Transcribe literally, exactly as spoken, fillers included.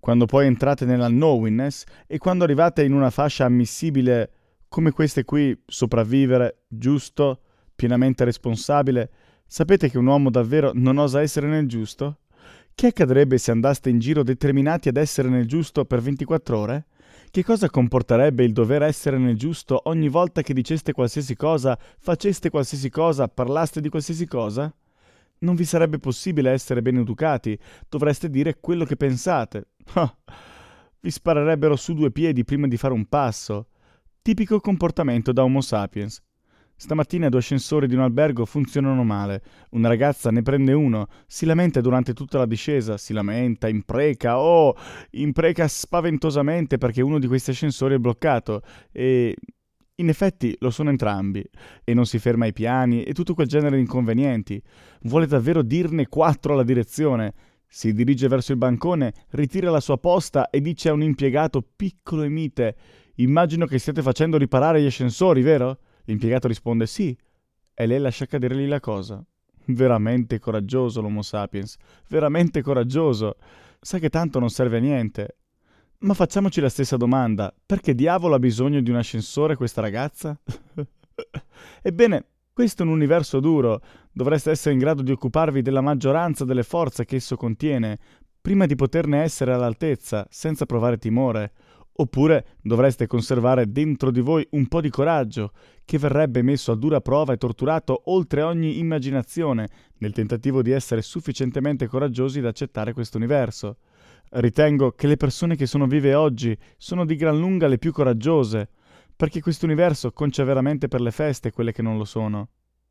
quando poi entrate nella knowingness e quando arrivate in una fascia ammissibile come queste qui, sopravvivere, giusto, pienamente responsabile, sapete che un uomo davvero non osa essere nel giusto? Che accadrebbe se andaste in giro determinati ad essere nel giusto per ventiquattro ore? Che cosa comporterebbe il dover essere nel giusto ogni volta che diceste qualsiasi cosa, faceste qualsiasi cosa, parlaste di qualsiasi cosa? Non vi sarebbe possibile essere ben educati, dovreste dire quello che pensate. Ah, vi sparerebbero su due piedi prima di fare un passo. Tipico comportamento da Homo sapiens. Stamattina due ascensori di un albergo funzionano male. Una ragazza ne prende uno, si lamenta durante tutta la discesa, si lamenta, impreca, oh, impreca spaventosamente perché uno di questi ascensori è bloccato e... In effetti lo sono entrambi, e non si ferma ai piani e tutto quel genere di inconvenienti. Vuole davvero dirne quattro alla direzione. Si dirige verso il bancone, ritira la sua posta e dice a un impiegato piccolo e mite: «Immagino che stiate facendo riparare gli ascensori, vero?» L'impiegato risponde «Sì», e lei lascia cadere lì la cosa. Veramente coraggioso l'Homo sapiens, veramente coraggioso. Sa che tanto non serve a niente. Ma facciamoci la stessa domanda: perché diavolo ha bisogno di un ascensore questa ragazza? Ebbene, questo è un universo duro. Dovreste essere in grado di occuparvi della maggioranza delle forze che esso contiene, prima di poterne essere all'altezza, senza provare timore. Oppure dovreste conservare dentro di voi un po' di coraggio, che verrebbe messo a dura prova e torturato oltre ogni immaginazione, nel tentativo di essere sufficientemente coraggiosi da accettare questo universo. Ritengo che le persone che sono vive oggi sono di gran lunga le più coraggiose, perché questo universo concia veramente per le feste quelle che non lo sono.